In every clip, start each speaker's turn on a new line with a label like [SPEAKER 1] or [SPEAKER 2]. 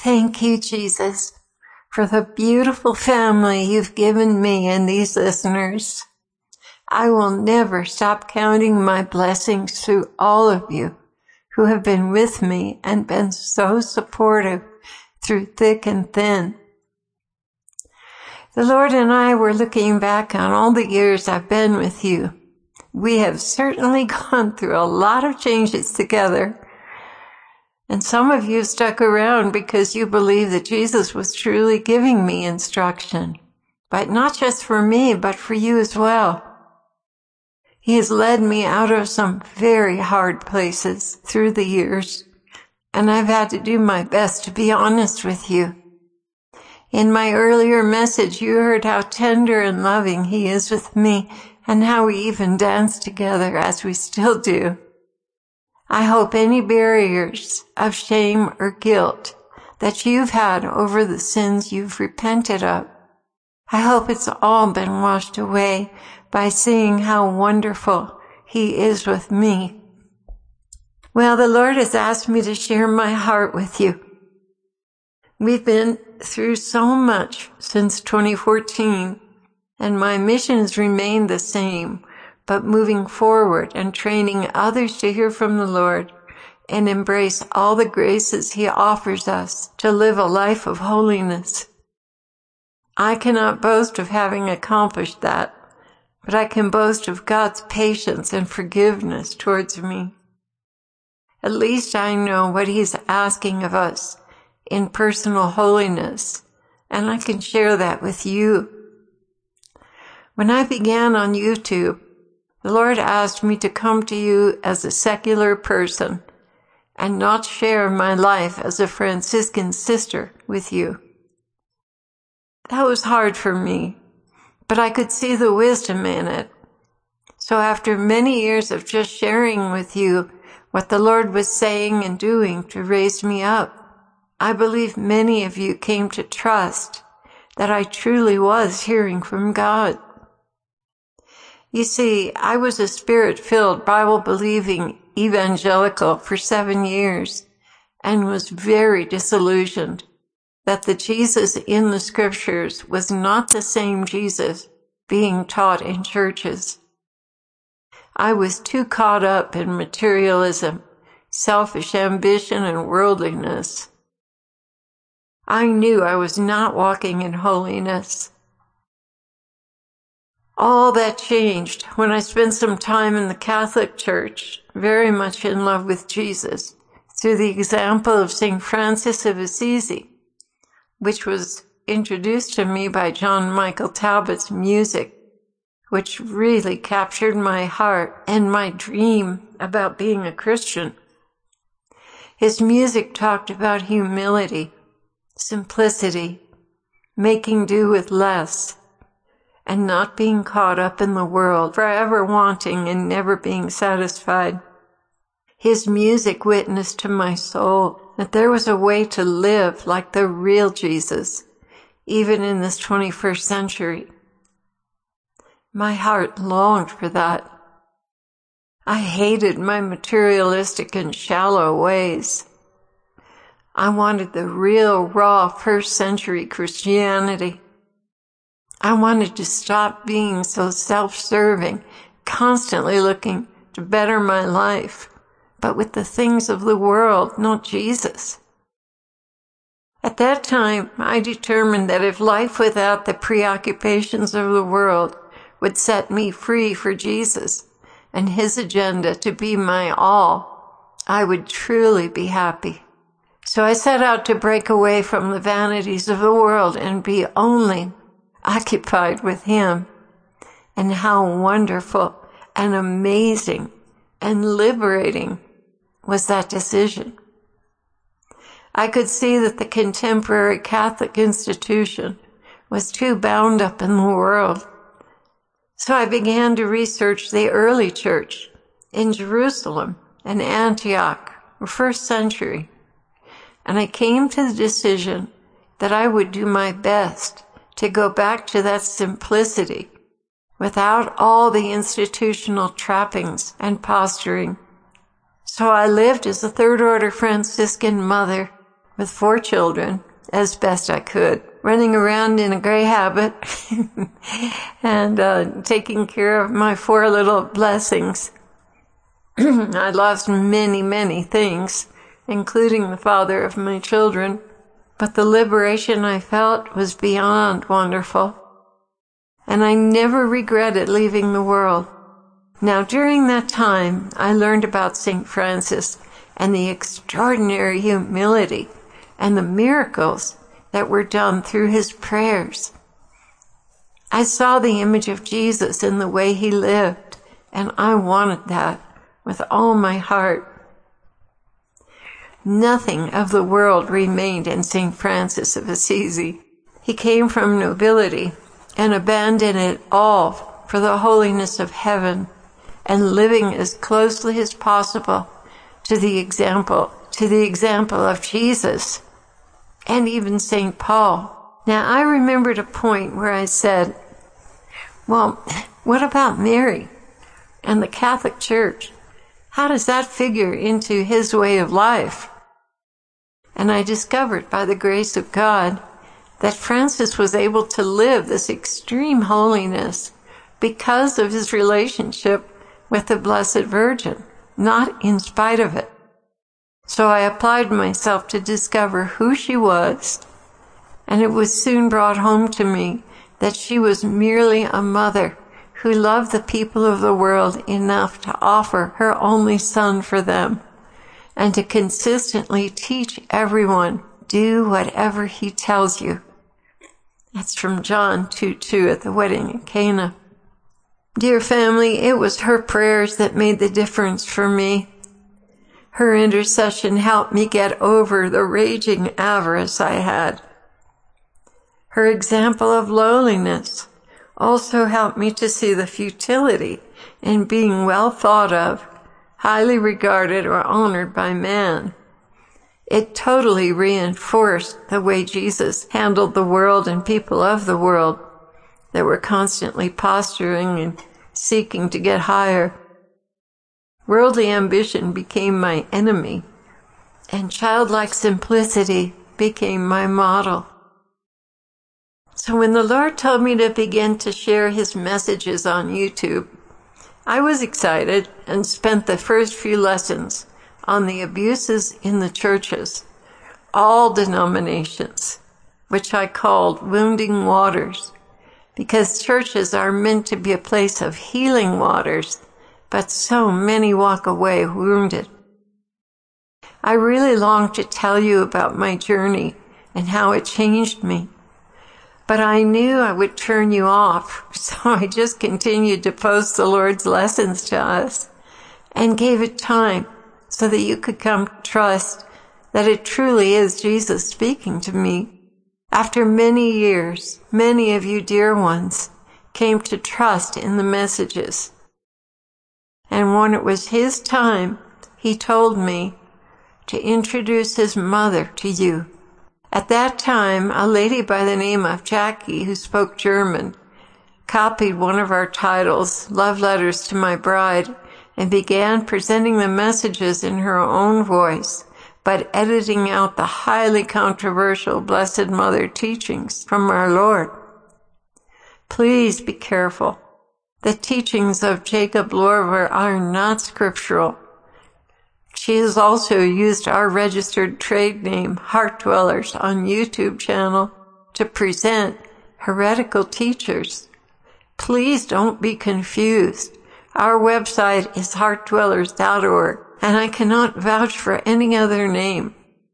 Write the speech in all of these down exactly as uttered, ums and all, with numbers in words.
[SPEAKER 1] Thank you, Jesus, for the beautiful family you've given me and these listeners. I will never stop counting my blessings through all of you who have been with me and been so supportive through thick and thin. The Lord and I were looking back on all the years I've been with you. We have certainly gone through a lot of changes together. And some of you stuck around because you believe that Jesus was truly giving me instruction, but not just for me, but for you as well. He has led me out of some very hard places through the years, and I've had to do my best to be honest with you. In my earlier message, you heard how tender and loving he is with me and how we even dance together as we still do. I hope any barriers of shame or guilt that you've had over the sins you've repented of, I hope it's all been washed away by seeing how wonderful he is with me. Well, the Lord has asked me to share my heart with you. We've been through so much since twenty fourteen, and my mission has remained the same, but moving forward and training others to hear from the Lord and embrace all the graces he offers us to live a life of holiness. I cannot boast of having accomplished that, but I can boast of God's patience and forgiveness towards me. At least I know what he's asking of us in personal holiness, and I can share that with you. When I began on YouTube, the Lord asked me to come to you as a secular person and not share my life as a Franciscan sister with you. That was hard for me, but I could see the wisdom in it. So after many years of just sharing with you what the Lord was saying and doing to raise me up, I believe many of you came to trust that I truly was hearing from God. You see, I was a spirit-filled, Bible-believing evangelical for seven years and was very disillusioned that the Jesus in the scriptures was not the same Jesus being taught in churches. I was too caught up in materialism, selfish ambition, and worldliness. I knew I was not walking in holiness. All that changed when I spent some time in the Catholic Church, very much in love with Jesus, through the example of Saint Francis of Assisi, which was introduced to me by John Michael Talbot's music, which really captured my heart and my dream about being a Christian. His music talked about humility, simplicity, making do with less, and not being caught up in the world, forever wanting and never being satisfied. His music witnessed to my soul that there was a way to live like the real Jesus, even in this twenty-first century. My heart longed for that. I hated my materialistic and shallow ways. I wanted the real, raw, first century Christianity. I wanted to stop being so self-serving, constantly looking to better my life, but with the things of the world, not Jesus. At that time, I determined that if life without the preoccupations of the world would set me free for Jesus and his agenda to be my all, I would truly be happy. So I set out to break away from the vanities of the world and be only occupied with him. And how wonderful and amazing and liberating was that decision. I could see that the contemporary Catholic institution was too bound up in the world. So I began to research the early church in Jerusalem and Antioch, the first century. And I came to the decision that I would do my best to go back to that simplicity without all the institutional trappings and posturing. So I lived as a third-order Franciscan mother with four children, as best I could, running around in a gray habit and uh, taking care of my four little blessings. I lost many, many things, including the father of my children, but the liberation I felt was beyond wonderful, and I never regretted leaving the world. Now, during that time, I learned about Saint Francis and the extraordinary humility and the miracles that were done through his prayers. I saw the image of Jesus in the way he lived, and I wanted that with all my heart. Nothing of the world remained in Saint Francis of Assisi. He came from nobility and abandoned it all for the holiness of heaven and living as closely as possible to the example, to the example of Jesus and even Saint Paul. Now, I remembered a point where I said, well, what about Mary and the Catholic Church? How does that figure into his way of life? And I discovered, by the grace of God, that Francis was able to live this extreme holiness because of his relationship with the Blessed Virgin, not in spite of it. So I applied myself to discover who she was, and it was soon brought home to me that she was merely a mother who loved the people of the world enough to offer her only son for them, and to consistently teach everyone, do whatever he tells you. That's from John two two at the wedding at Cana. Dear family, it was her prayers that made the difference for me. Her intercession helped me get over the raging avarice I had. Her example of lowliness also helped me to see the futility in being well thought of, highly regarded, or honored by man. It totally reinforced the way Jesus handled the world and people of the world that were constantly posturing and seeking to get higher. Worldly ambition became my enemy, and childlike simplicity became my model. So when the Lord told me to begin to share his messages on YouTube, I was excited and spent the first few lessons on the abuses in the churches, all denominations, which I called wounding waters, because churches are meant to be a place of healing waters, but so many walk away wounded. I really long to tell you about my journey and how it changed me, but I knew I would turn you off, so I just continued to post the Lord's lessons to us and gave it time so that you could come to trust that it truly is Jesus speaking to me. After many years, many of you dear ones came to trust in the messages. And when it was his time, he told me to introduce his mother to you. At that time, a lady by the name of Jackie, who spoke German, copied one of our titles, Love Letters to My Bride, and began presenting the messages in her own voice, but editing out the highly controversial Blessed Mother teachings from our Lord. Please be careful. The teachings of Jacob Lorber are not scriptural. She has also used our registered trade name, Heart Dwellers, on YouTube channel to present heretical teachers. Please don't be confused. Our website is heart dwellers dot org, and I cannot vouch for any other name.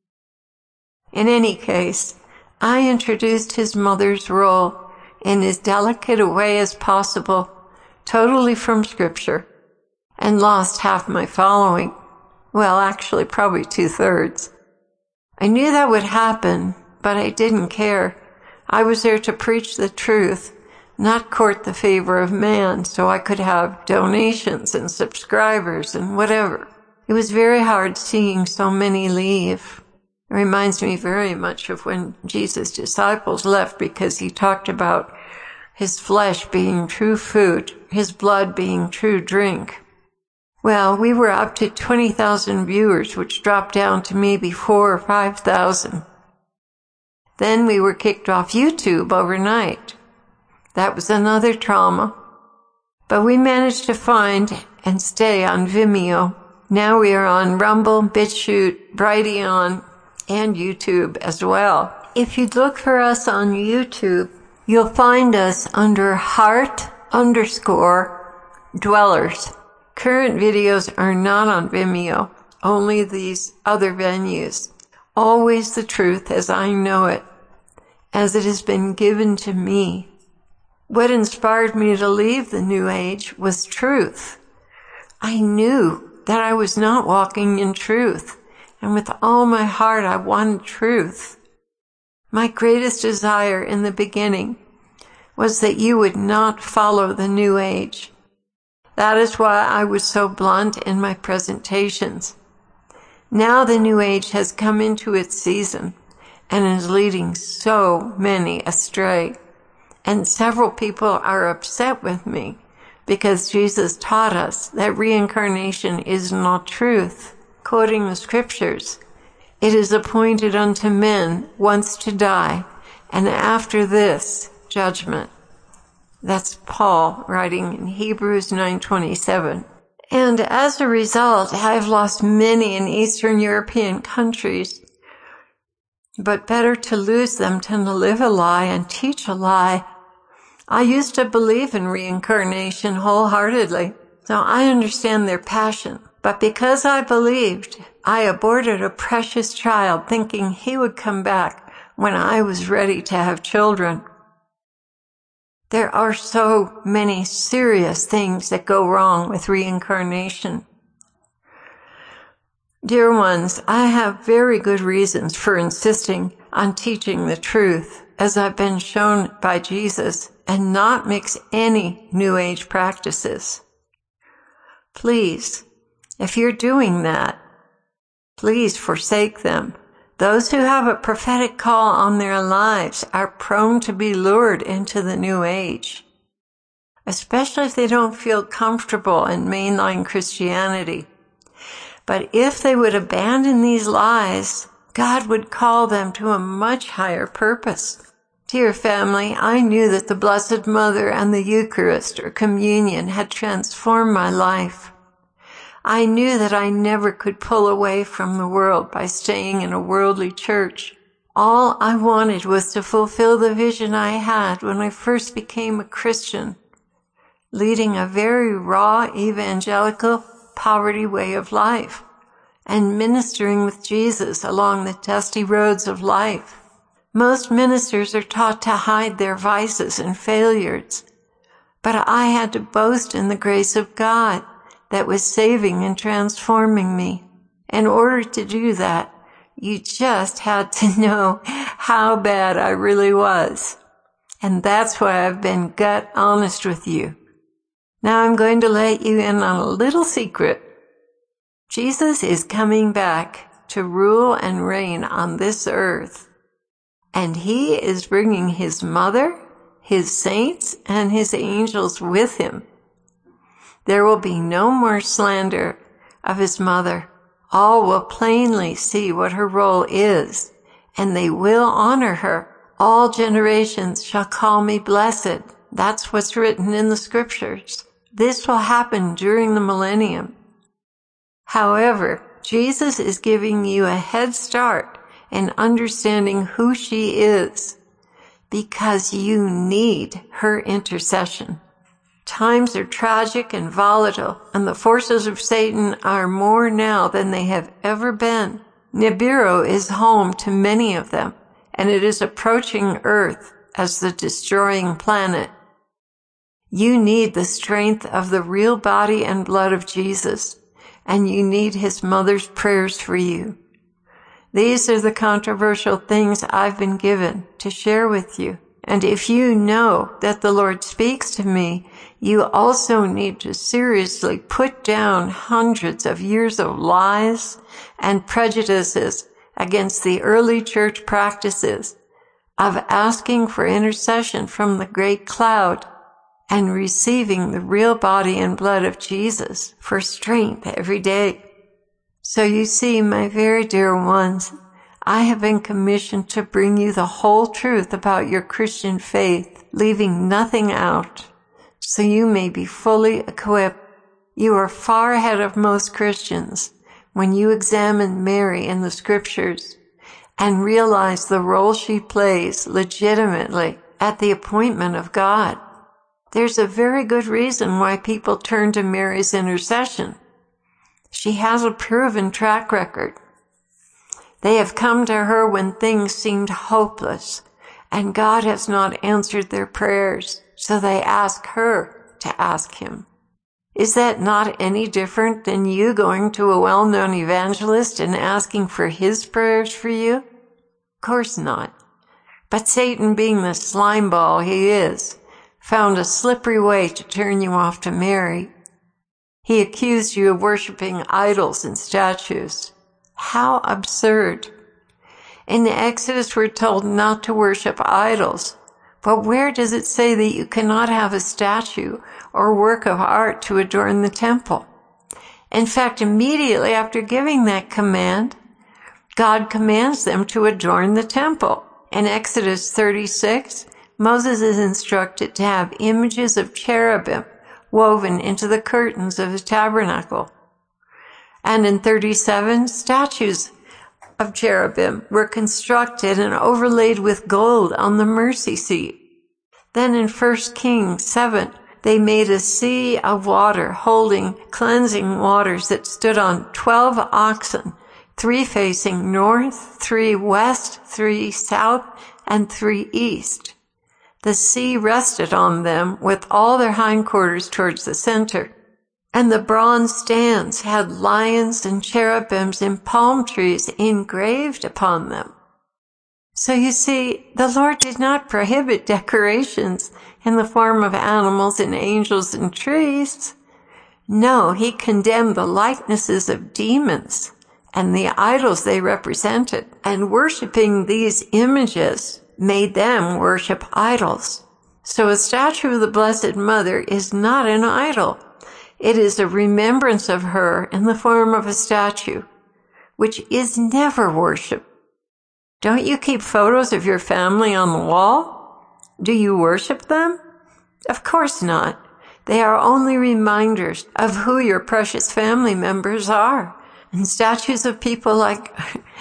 [SPEAKER 1] In any case, I introduced his mother's role in as delicate a way as possible, totally from Scripture, and lost half my following. Well, actually, probably two-thirds. I knew that would happen, but I didn't care. I was there to preach the truth, not court the favor of man, so I could have donations and subscribers and whatever. It was very hard seeing so many leave. It reminds me very much of when Jesus' disciples left because he talked about his flesh being true food, his blood being true drink. Well, we were up to twenty thousand viewers, which dropped down to maybe four or five thousand. Then we were kicked off YouTube overnight. That was another trauma. But we managed to find and stay on Vimeo. Now we are on Rumble, BitChute, Brighteon, and YouTube as well. If you look for us on YouTube, you'll find us under Heart underscore Dwellers. Current videos are not on Vimeo, only these other venues. Always the truth as I know it, as it has been given to me. What inspired me to leave the New Age was truth. I knew that I was not walking in truth, and with all my heart I wanted truth. My greatest desire in the beginning was that you would not follow the New Age. That is why I was so blunt in my presentations. Now the New Age has come into its season and is leading so many astray. And several people are upset with me because Jesus taught us that reincarnation is not truth. Quoting the scriptures, it is appointed unto men once to die, and after this, judgment. That's Paul writing in Hebrews nine twenty-seven. And as a result, I've lost many in Eastern European countries. But better to lose them than to live a lie and teach a lie. I used to believe in reincarnation wholeheartedly, so I understand their passion. But because I believed, I aborted a precious child thinking he would come back when I was ready to have children. There are so many serious things that go wrong with reincarnation. Dear ones, I have very good reasons for insisting on teaching the truth, as I've been shown by Jesus, and not mix any New Age practices. Please, if you're doing that, please forsake them. Those who have a prophetic call on their lives are prone to be lured into the New Age, especially if they don't feel comfortable in mainline Christianity. But if they would abandon these lies, God would call them to a much higher purpose. Dear family, I knew that the Blessed Mother and the Eucharist or communion had transformed my life. I knew that I never could pull away from the world by staying in a worldly church. All I wanted was to fulfill the vision I had when I first became a Christian, leading a very raw evangelical poverty way of life and ministering with Jesus along the dusty roads of life. Most ministers are taught to hide their vices and failures, but I had to boast in the grace of God that was saving and transforming me. In order to do that, you just had to know how bad I really was. And that's why I've been gut honest with you. Now I'm going to let you in on a little secret. Jesus is coming back to rule and reign on this earth. And he is bringing his mother, his saints, and his angels with him. There will be no more slander of his mother. All will plainly see what her role is, and they will honor her. All generations shall call me blessed. That's what's written in the scriptures. This will happen during the millennium. However, Jesus is giving you a head start in understanding who she is, because you need her intercession. Times are tragic and volatile, and the forces of Satan are more now than they have ever been. Nibiru is home to many of them, and it is approaching Earth as the destroying planet. You need the strength of the real body and blood of Jesus, and you need his mother's prayers for you. These are the controversial things I've been given to share with you. And if you know that the Lord speaks to me, you also need to seriously put down hundreds of years of lies and prejudices against the early church practices of asking for intercession from the great cloud and receiving the real body and blood of Jesus for strength every day. So you see, my very dear ones, I have been commissioned to bring you the whole truth about your Christian faith, leaving nothing out, so you may be fully equipped. You are far ahead of most Christians when you examine Mary in the scriptures and realize the role she plays legitimately at the appointment of God. There's a very good reason why people turn to Mary's intercession. She has a proven track record. They have come to her when things seemed hopeless, and God has not answered their prayers, so they ask her to ask him. Is that not any different than you going to a well-known evangelist and asking for his prayers for you? Of course not. But Satan, being the slime ball he is, found a slippery way to turn you off to Mary. He accused you of worshiping idols and statues. How absurd. In the Exodus, we're told not to worship idols. But where does it say that you cannot have a statue or work of art to adorn the temple? In fact, immediately after giving that command, God commands them to adorn the temple. In Exodus thirty-six, Moses is instructed to have images of cherubim woven into the curtains of the tabernacle. And in thirty-seven, statues of cherubim were constructed and overlaid with gold on the mercy seat. Then in First Kings seven, they made a sea of water holding cleansing waters that stood on twelve oxen, three facing north, three west, three south, and three east. The sea rested on them with all their hindquarters towards the center. And the bronze stands had lions and cherubims and palm trees engraved upon them. So you see, the Lord did not prohibit decorations in the form of animals and angels and trees. No, he condemned the likenesses of demons and the idols they represented, and worshiping these images made them worship idols. So a statue of the Blessed Mother is not an idol. It is a remembrance of her in the form of a statue, which is never worship. Don't you keep photos of your family on the wall? Do you worship them? Of course not. They are only reminders of who your precious family members are. And statues of people like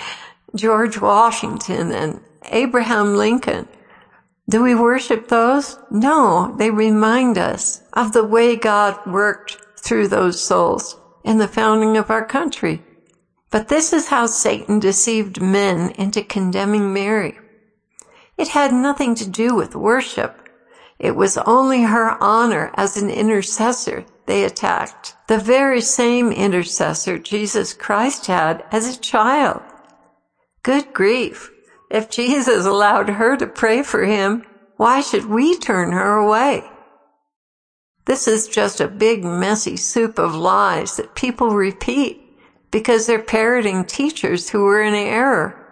[SPEAKER 1] George Washington and Abraham Lincoln, do we worship those? No, they remind us of the way God worked through those souls in the founding of our country. But this is how Satan deceived men into condemning Mary. It had nothing to do with worship. It was only her honor as an intercessor they attacked, the very same intercessor Jesus Christ had as a child. Good grief! If Jesus allowed her to pray for him, why should we turn her away? This is just a big, messy soup of lies that people repeat because they're parroting teachers who were in error.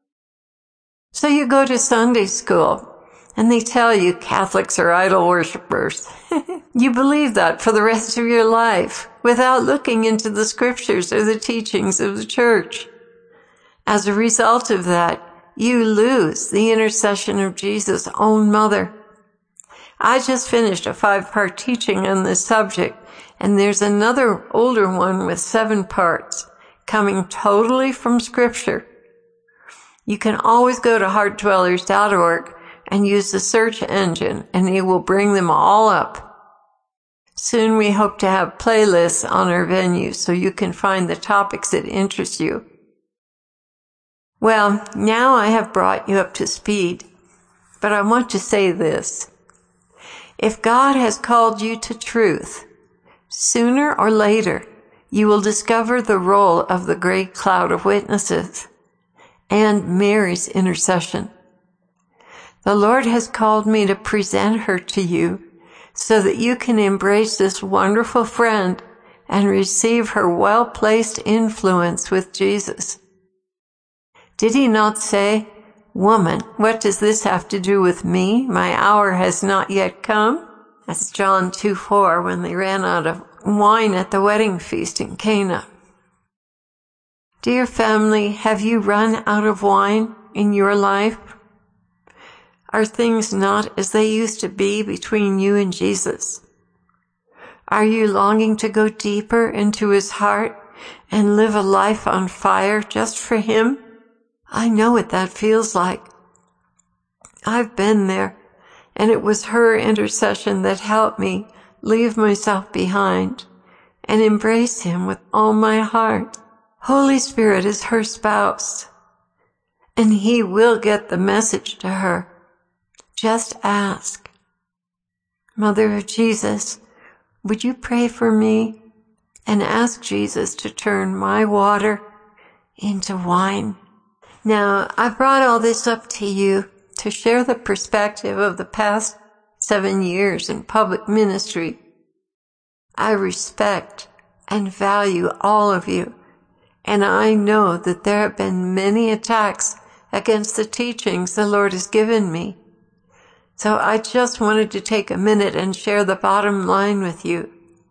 [SPEAKER 1] So you go to Sunday school, and they tell you Catholics are idol worshippers. You believe that for the rest of your life without looking into the scriptures or the teachings of the church. As a result of that, you lose the intercession of Jesus' own mother. I just finished a five-part teaching on this subject, and there's another older one with seven parts, coming totally from Scripture. You can always go to heart dwellers dot org and use the search engine, and it will bring them all up. Soon we hope to have playlists on our venue so you can find the topics that interest you. Well, now I have brought you up to speed, but I want to say this. If God has called you to truth, sooner or later, you will discover the role of the great cloud of witnesses and Mary's intercession. The Lord has called me to present her to you so that you can embrace this wonderful friend and receive her well-placed influence with Jesus. Did he not say, "Woman, what does this have to do with me? My hour has not yet come"? That's John two four, when they ran out of wine at the wedding feast in Cana. Dear family, have you run out of wine in your life? Are things not as they used to be between you and Jesus? Are you longing to go deeper into his heart and live a life on fire just for him? I know what that feels like. I've been there, and it was her intercession that helped me leave myself behind and embrace him with all my heart. Holy Spirit is her spouse, and he will get the message to her. Just ask. Mother of Jesus, would you pray for me and ask Jesus to turn my water into wine? Now, I brought all this up to you to share the perspective of the past seven years in public ministry. I respect and value all of you, and I know that there have been many attacks against the teachings the Lord has given me. So I just wanted to take a minute and share the bottom line with you.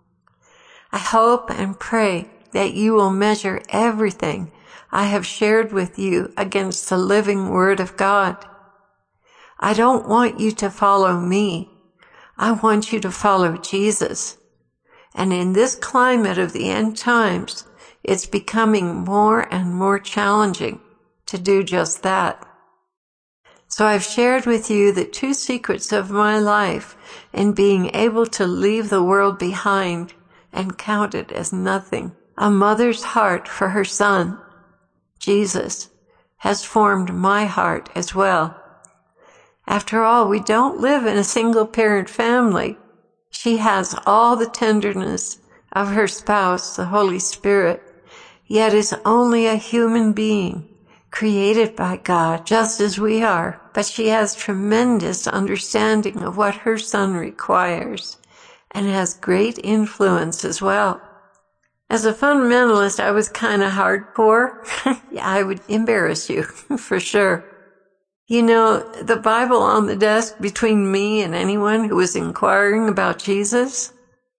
[SPEAKER 1] I hope and pray that you will measure everything I have shared with you against the living Word of God. I don't want you to follow me. I want you to follow Jesus. And in this climate of the end times, it's becoming more and more challenging to do just that. So I've shared with you the two secrets of my life in being able to leave the world behind and count it as nothing. A mother's heart for her son, Jesus, has formed my heart as well. After all, we don't live in a single-parent family. She has all the tenderness of her spouse, the Holy Spirit, yet is only a human being, created by God, just as we are. But she has tremendous understanding of what her son requires, and has great influence as well. As a fundamentalist, I was kind of hardcore. Yeah, I would embarrass you, for sure. You know, the Bible on the desk between me and anyone who was inquiring about Jesus?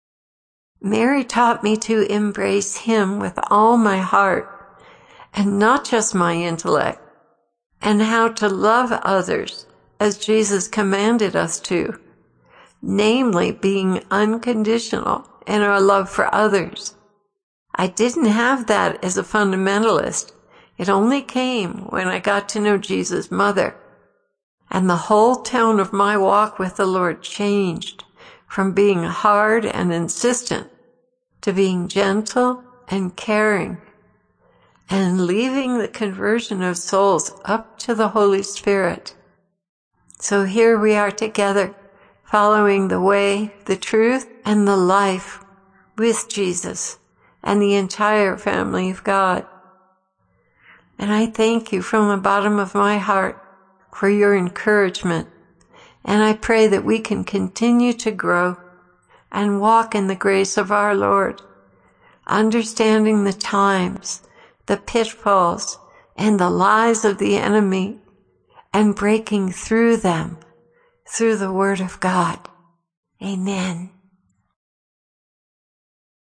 [SPEAKER 1] Mary taught me to embrace him with all my heart, and not just my intellect, and how to love others as Jesus commanded us to, namely being unconditional in our love for others. I didn't have that as a fundamentalist. It only came when I got to know Jesus' mother. And the whole tone of my walk with the Lord changed from being hard and insistent to being gentle and caring, and leaving the conversion of souls up to the Holy Spirit. So here we are together, following the way, the truth, and the life with Jesus and the entire family of God. And I thank you from the bottom of my heart for your encouragement, and I pray that we can continue to grow and walk in the grace of our Lord, understanding the times, the pitfalls, and the lies of the enemy, and breaking through them through the Word of God. Amen.